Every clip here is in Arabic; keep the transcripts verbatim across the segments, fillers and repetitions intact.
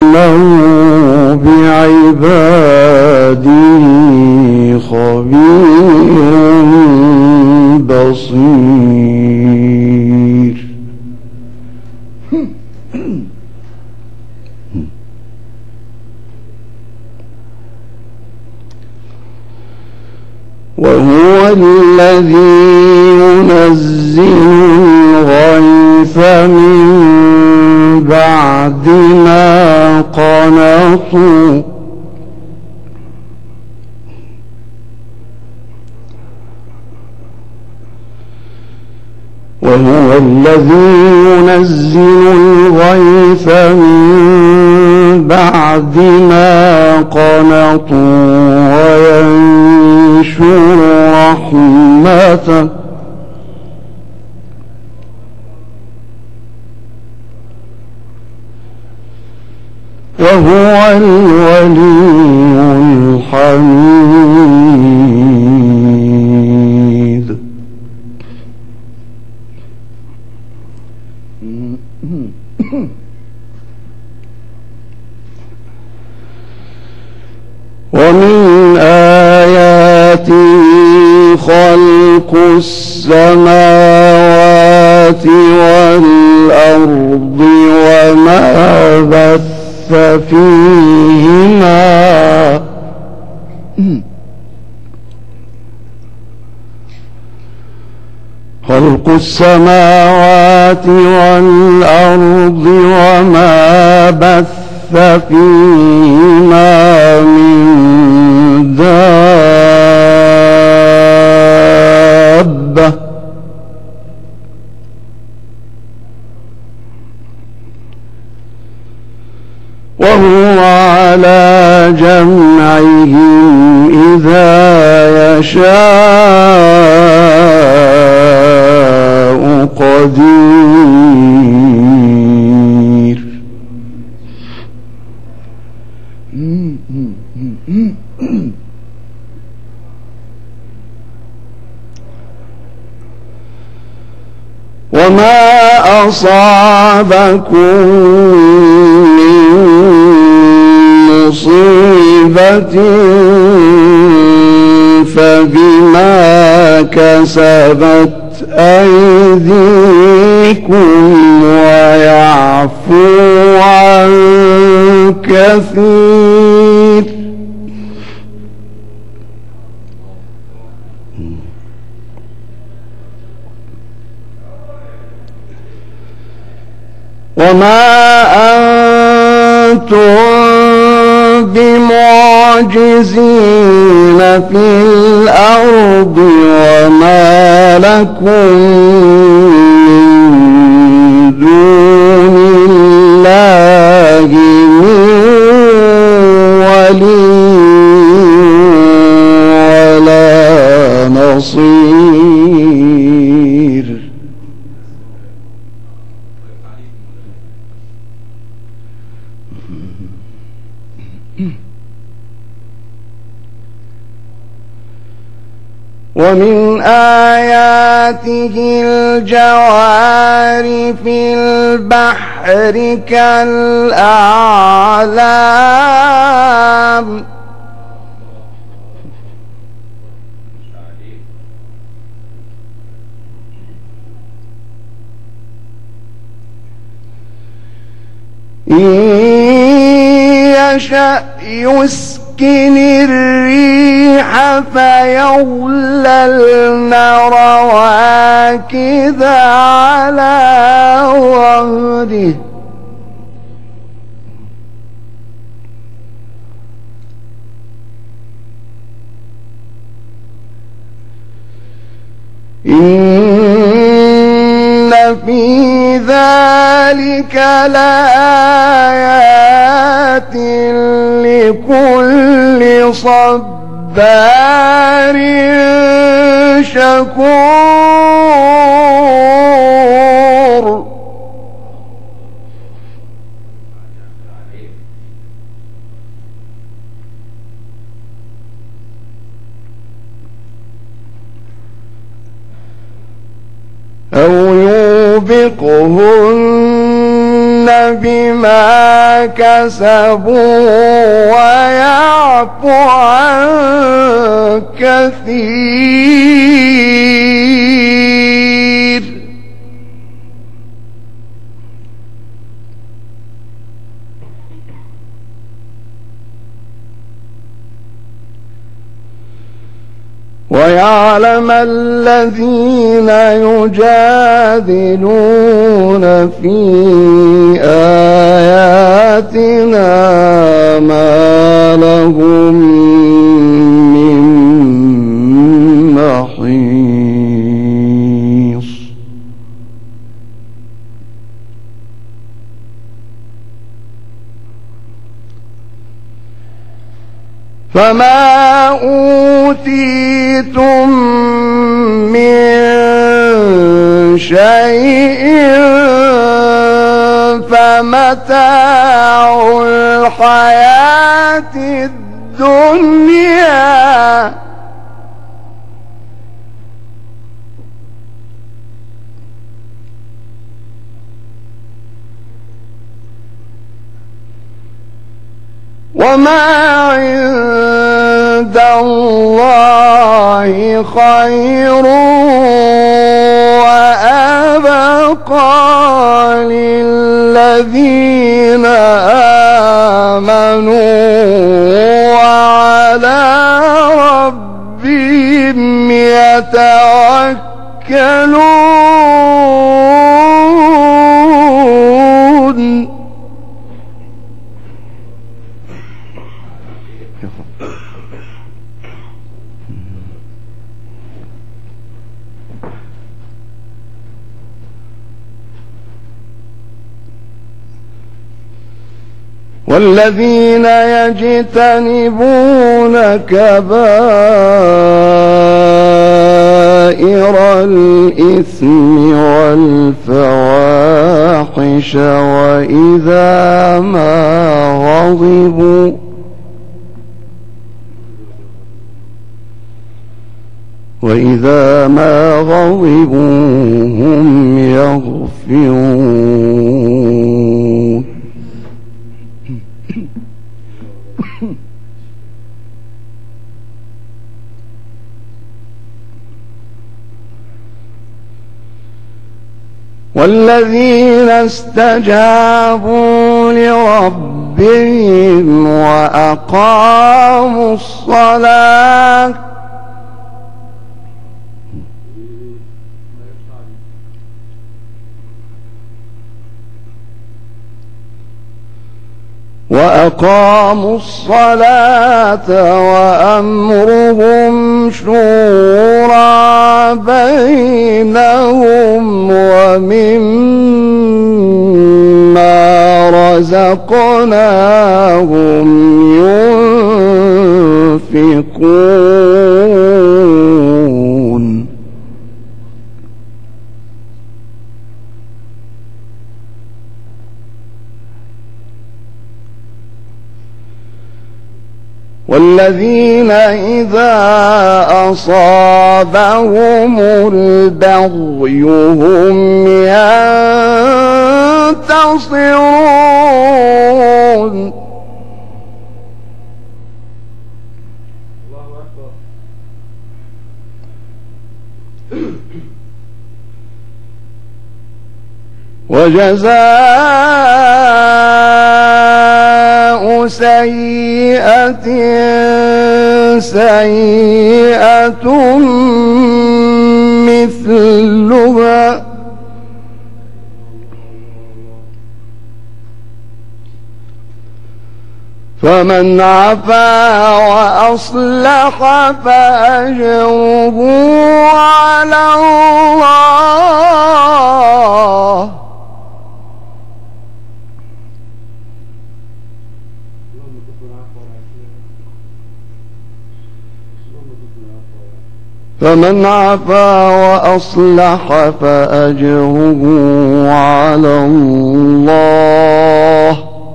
إنه بعباده خبير بصير. وهو الذي ينزل الغيث من بعد ما قنطوا وهو الذي ينزل الغيث من بعد ما قنطوا وينشر رحمته وهو الولي الحميد. ومن آياته خلق السماوات والأرض وما بث فيهما خلق السماوات والأرض وما بث فيهما من دابة وهو على جمعهم إذا يشاء قدير. وما أصابكم من مصيبة فبما كسبت أيديكم ويعفو عن كثير. وما أنتم بمعجزين في الأرض وما لكم من دون الله من ولي ولا نصير. ومن آياته الجوار في البحر كالأعلام إن يشأ يسكن الريح فيظللن رواكد على ظهره إن في ذلك لآيات لكل صبار شكور. أو يوبقهن بما كسبوا ويعفو عن كثير. ويعلم الذين يجادلون في آياتنا ما لهم من محيص. فما أوتيتم من شيء فمتاع الحياة الدنيا وما عند الله خير وأبقى للذين آمنوا وعلى ربهم يتوكلون. والذين يجتنبون كبائر الإثم والفواحش وإذا ما غضبوا وإذا ما غضبوا هم يغفرون. والذين استجابوا لربهم وأقاموا الصلاة وأقاموا الصلاة وأمرهم شورى بينهم ومما رزقناهم ينفقون. والذين إذا أصابهم البغي هم ينتصرون. وجزاء سيئة سيئة مثلها فمن عفا وأصلح فأجره على الله فمن عفا وأصلح فأجره على الله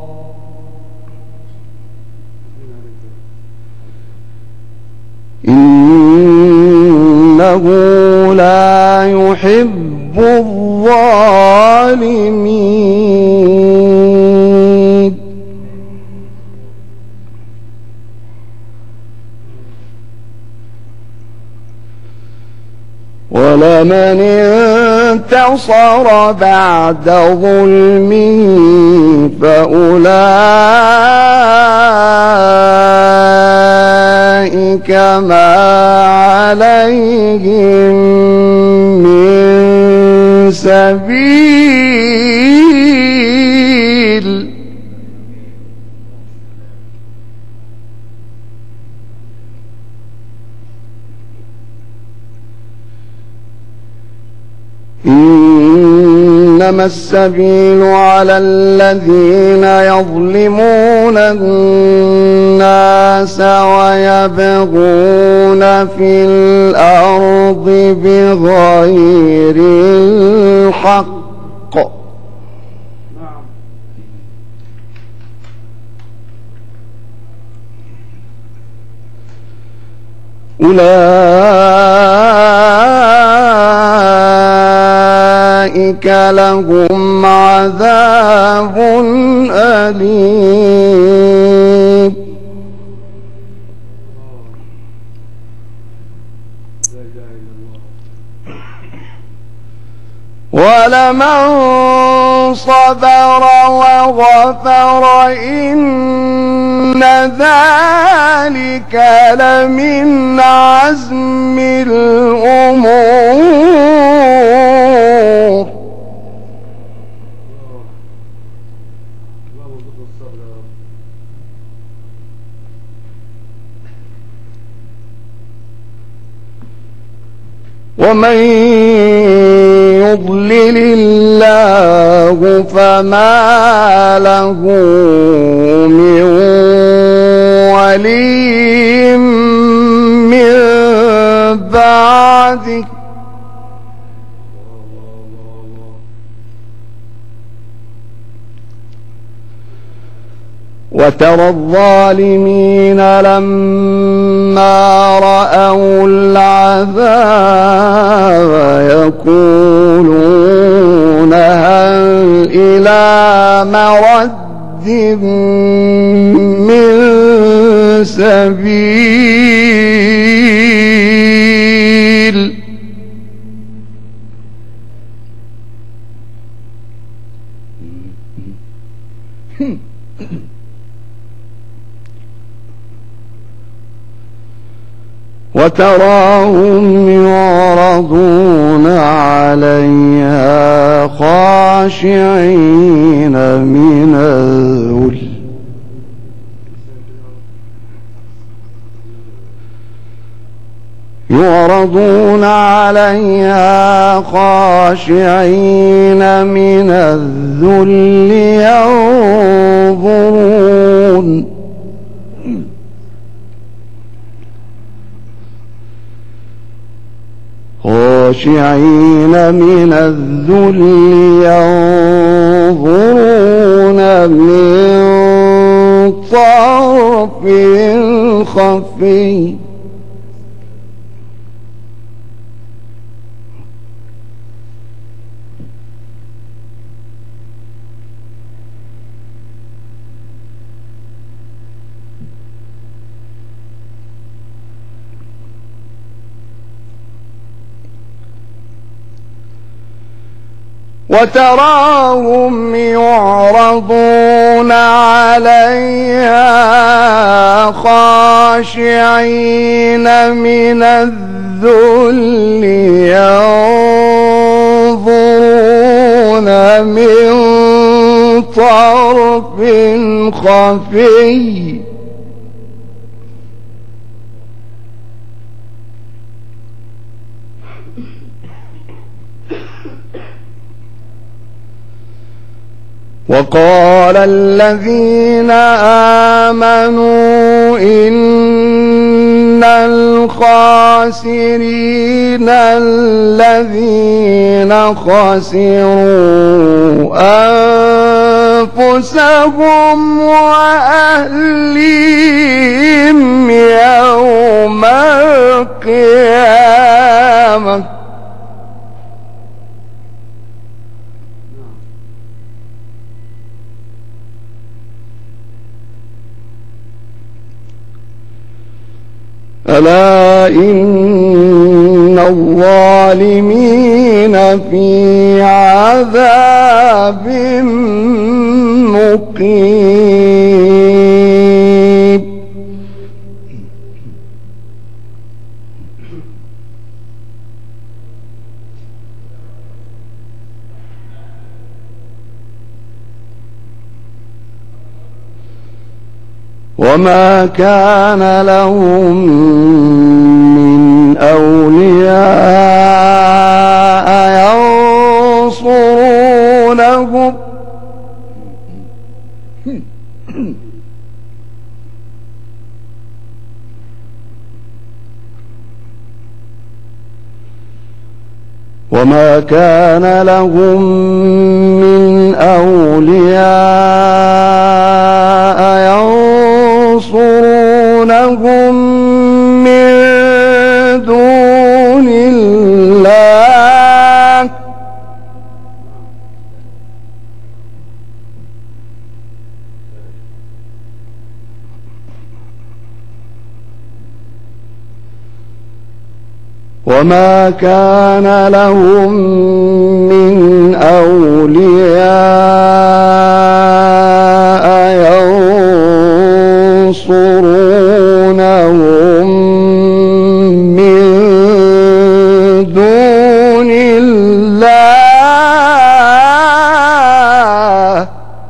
إنه لا يحب الظالمين. ولمن انتصر بعد ظلمه فأولئك ما عليهم من سبيل. إنما السبيل على الذين يظلمون الناس ويبغون في الأرض بغير الحق. أولئك لهم عذاب أليم. ولمن صبر وغفر إن ذلك لمن عزم الأمور. ومن يضلل الله فما له من ولي من بعده. وترى الظالمين لما رأوا العذاب يقولون هل إلى مرد من سبيل. وتراهم يعرضون عليها خاشعين من الذل يعرضون عليها خاشعين من الذل ينظرون خاشعين من الذل ينظرون من طرف خفي. وتراهم يعرضون عليها خاشعين من الذل ينظرون من طرف خفي. وقال الذين آمنوا إن الخاسرين الذين خسروا أنفسهم وأهليهم يوم القيامة ألا إن الله الظالمين في عذاب مقيم. وما كان لهم من أولياء ينصرونهم وما كان لهم من أولياء ينصرونهم من دون الله وما كان لهم من أولياء ينصرونهم من دون الله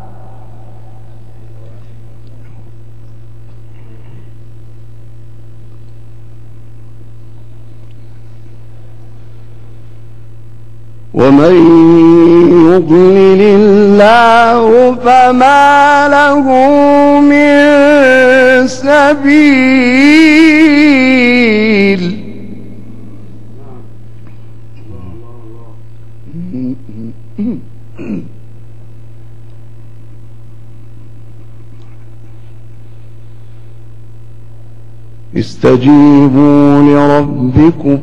ومن يضلل الله فما له من سبيل. استجيبوا لربكم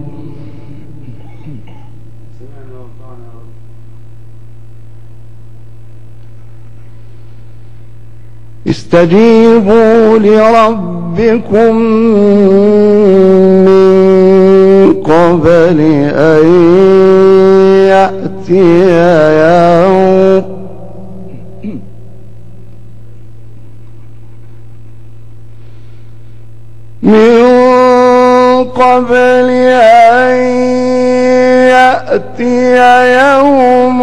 استجيبوا لربكم من قبل أن يأتي يوم من قبل أن يأتي يوم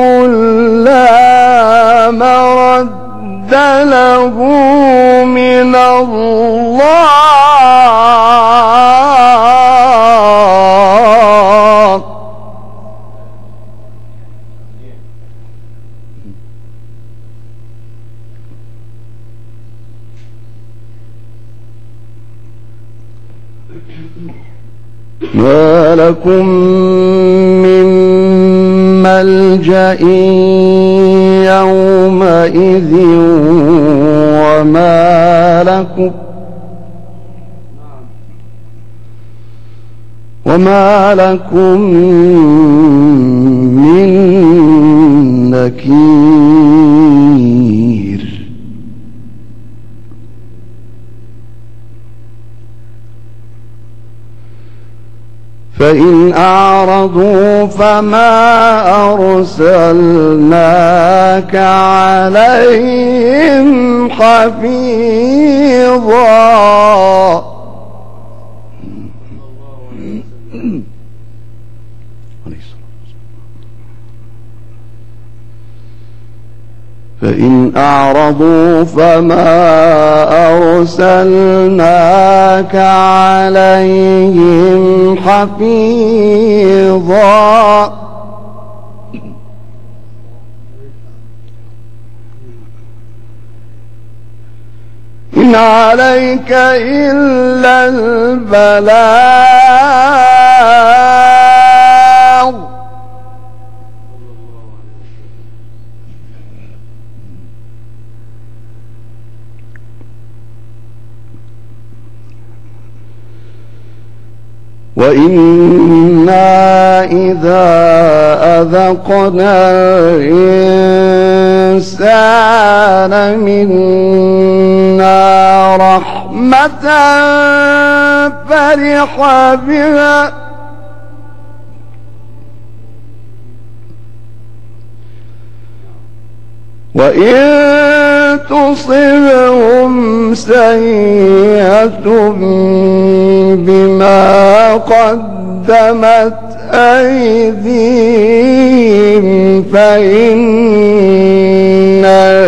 لا مرد له من الله ما لكم من ملجأ يومئذ وما لكم وما لكم من نكير. فإن أعرضوا فما أرسلناك عليهم حفيظا. فإن أعرضوا فما أرسلناك عليهم حفيظا. إن عليك إلا البلاغ وإنا إذا أذقنا الإنسان منا رحمة فرح بها وإن تصبهم سيئة بما قدمت أيديهم فإن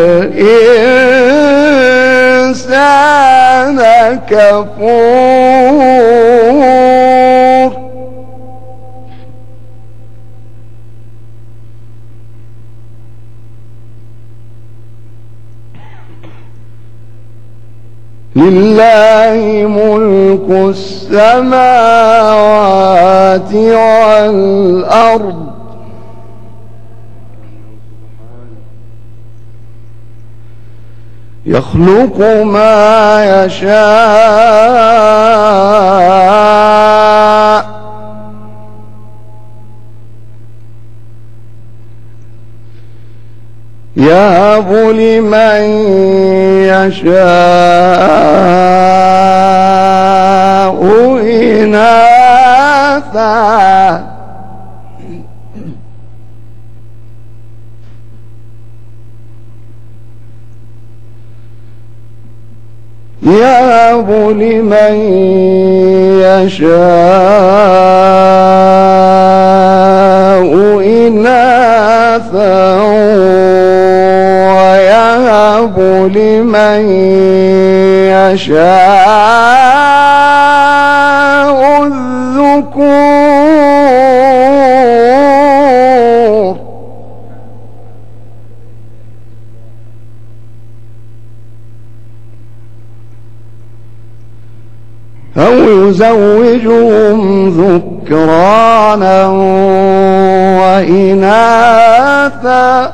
الإنسان كفور لله ملك السماوات والأرض يخلق ما يشاء يهب لمن يشاء إناثا يهب لمن يشاء إناثا ويهب لمن يشاء الذكور أو يزوجهم ذكرانا وإناثا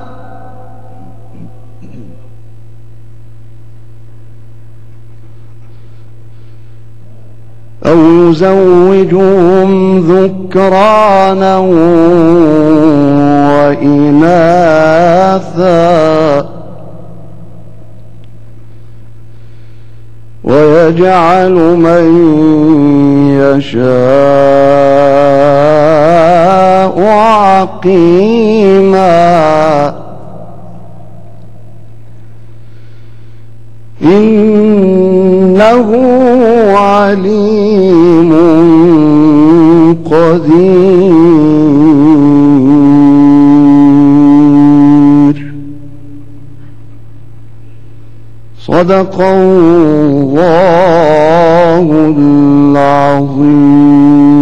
أو يزوجهم ذكرانا وإناثا ويجعل من يشاء عقيما إنه عليم قدير صدق الله العظيم.